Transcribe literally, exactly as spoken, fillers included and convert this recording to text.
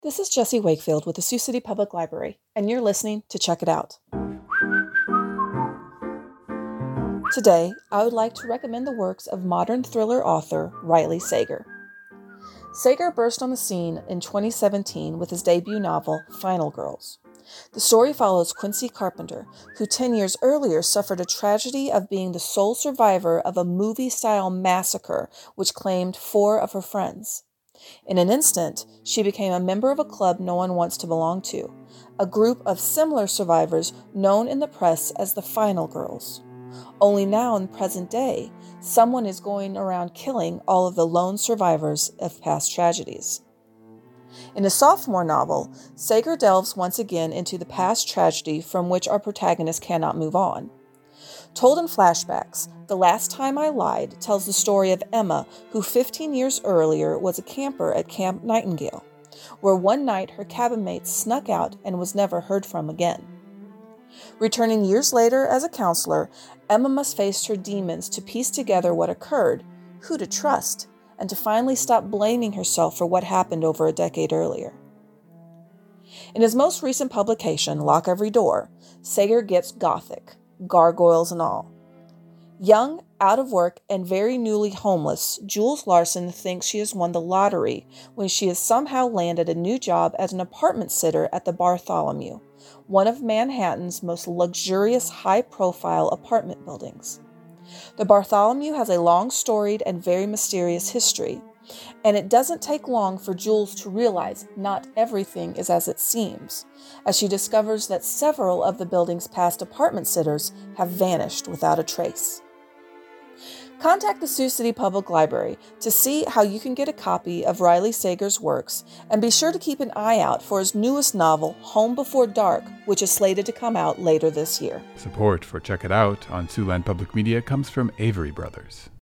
This is Jessie Wakefield with the Sioux City Public Library, and you're listening to Check It Out. Today, I would like to recommend the works of modern thriller author Riley Sager. Sager burst on the scene in twenty seventeen with his debut novel, Final Girls. The story follows Quincy Carpenter, who ten years earlier suffered a tragedy of being the sole survivor of a movie-style massacre which claimed four of her friends. In an instant, she became a member of a club no one wants to belong to, a group of similar survivors known in the press as the Final Girls. Only now in present day, someone is going around killing all of the lone survivors of past tragedies. In his sophomore novel, Sager delves once again into the past tragedy from which our protagonist cannot move on. Told in flashbacks, The Last Time I Lied tells the story of Emma, who fifteen years earlier was a camper at Camp Nightingale, where one night her cabin mate snuck out and was never heard from again. Returning years later as a counselor, Emma must face her demons to piece together what occurred, who to trust, and to finally stop blaming herself for what happened over a decade earlier. In his most recent publication, Lock Every Door, Sager gets gothic, gargoyles and all. Young, out of work, and very newly homeless, Jules Larson thinks she has won the lottery when she has somehow landed a new job as an apartment sitter at the Bartholomew, one of Manhattan's most luxurious high-profile apartment buildings. The Bartholomew has a long storied and very mysterious history, and it doesn't take long for Jules to realize not everything is as it seems, as she discovers that several of the building's past apartment sitters have vanished without a trace. Contact the Sioux City Public Library to see how you can get a copy of Riley Sager's works, and be sure to keep an eye out for his newest novel, Home Before Dark, which is slated to come out later this year. Support for Check It Out on Siouxland Public Media comes from Avery Brothers.